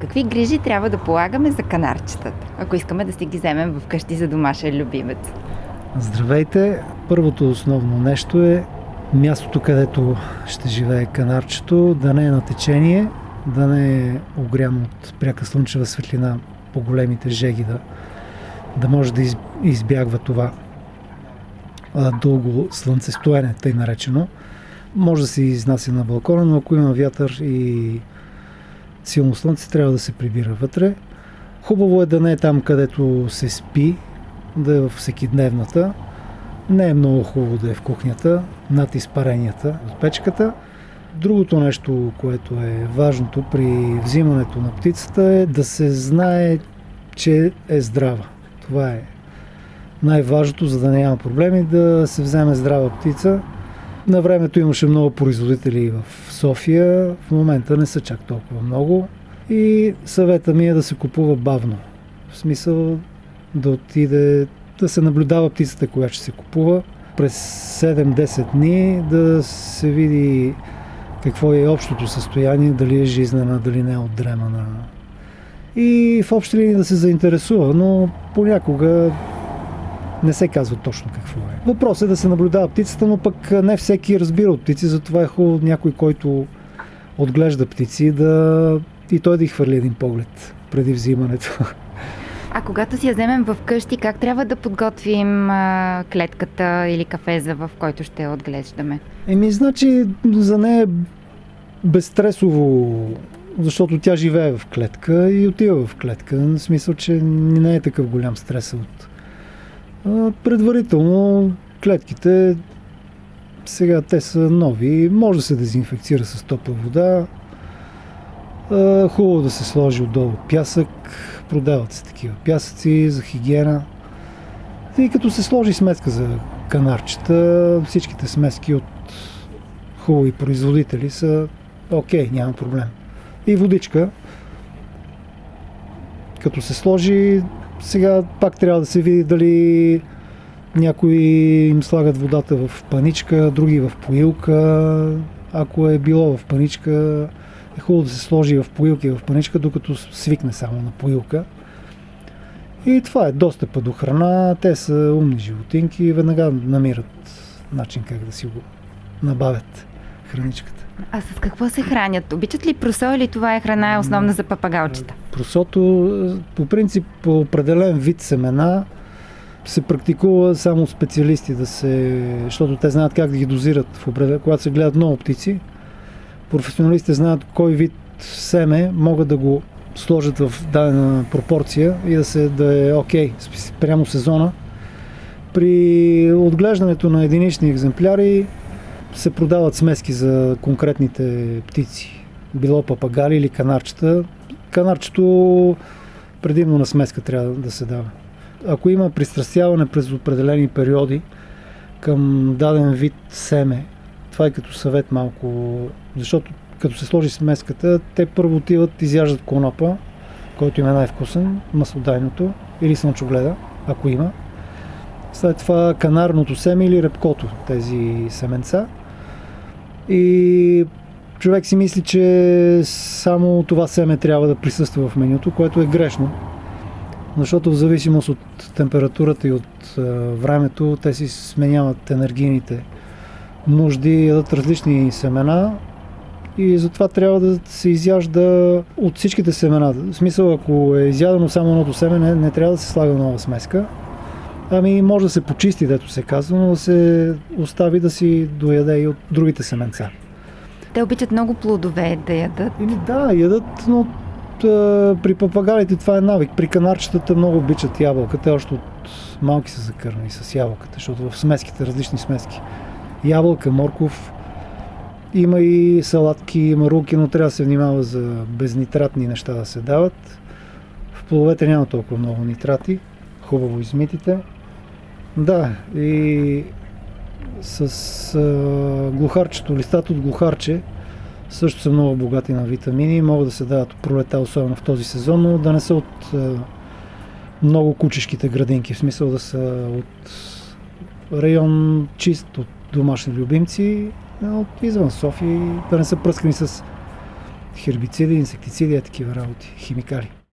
Какви грижи трябва да полагаме за канарчетата, ако искаме да си ги вземем вкъщи за домашен любимец? Здравейте! Първото основно нещо е мястото, където ще живее канарчето, да не е на течение, да не е огряно от пряка слънчева светлина по големите жеги, да може да избягва това дълго слънцестоене, тъй наречено. Може да се изнася на балкона, но ако има вятър и силно слънце, трябва да се прибира вътре. Хубаво е да не е там, където се спи, да е в всекидневната. Не е много хубаво да е в кухнята, над изпаренията от печката. Другото нещо, което е важното при взимането на птицата, е да се знае, че е здрава. Това е най-важното, за да няма проблеми, да се вземе здрава птица. На времето имаше много производители в София, в момента не са чак толкова много и съвета ми е да се купува бавно. В смисъл да отиде, да се наблюдава птицата, която ще се купува. През 7-10 дни да се види какво е общото състояние, дали е жизнена, дали не е отдремана. И в общи линии да се заинтересува, но понякога не се казва точно какво е. Въпросът е да се наблюдава птицата, но пък не всеки разбира от птици, затова е хубаво някой, който отглежда птици, и той да й хвърли един поглед преди взимането. А когато си я вземем в къщи, как трябва да подготвим клетката или кафеза, в който ще я отглеждаме? Значи за нея е безстресово, защото тя живее в клетка и отива в клетка. В смисъл, че не е такъв голям стрес от предварително клетките, сега те са нови, може да се дезинфекцира с топла вода, хубаво да се сложи отдолу пясък, продават се такива пясъци за хигиена. И като се сложи смеска за канарчета, всичките смески от хубави производители са окей, няма проблем. И водичка, като се сложи, сега пак трябва да се види дали някои им слагат водата в паничка, други в поилка. Ако е било в паничка, е хубаво да се сложи в поилка и в паничка, докато свикне само на поилка. И това е достъпа до храна. Те са умни животинки и веднага намират начин как да си го набавят храничката. А с какво се хранят? Обичат ли просо или това е храна основна за папагалчета? Просото, по принцип, по определен вид семена се практикува само специалисти защото те знаят как да ги дозират. Когато се гледат много птици, професионалистите знаят кой вид семе могат да го сложат в дадена пропорция и да е окей, прямо сезона. При отглеждането на единични екземпляри се продават смески за конкретните птици. Било папагали или канарчета. Канарчето предимно на смеска трябва да се дава. Ако има пристрастяване през определени периоди към даден вид семе, това е като съвет малко, защото като се сложи смеската, те първо отиват, изяждат конопа, който им е най-вкусен, маслодайното или слънчогледа, ако има. След това канарното семе или репкото, тези семенца. И човек си мисли, че само това семе трябва да присъства в менюто, което е грешно. Защото в зависимост от температурата и от времето, те си сменяват енергийните нужди, ядат различни семена и затова трябва да се изяжда от всичките семена. В смисъл, ако е изядено само едното семе, не трябва да се слага нова смеска. Може да се почисти, дето се казва, но да се остави да си дояде и от другите семенца. Те обичат много плодове да ядат. Да, ядат, но при папагалите това е навик. При канарчетата много обичат ябълка. Те още от малки са закърнали с ябълката, защото в смеските, различни смески. Ябълка, морков, има и салатки, има рулки, но трябва да се внимава за безнитратни неща да се дават. В плодовете няма толкова много нитрати. Хубаво измитите. Да, и с глухарчето, листата от глухарче също са много богати на витамини. Могат да се дават от пролета, особено в този сезон, но да не са от много кучешките градинки. В смисъл да са от район чист от домашни любимци, от извън София, да не са пръскани с хербициди, инсектициди и такива работи, химикали.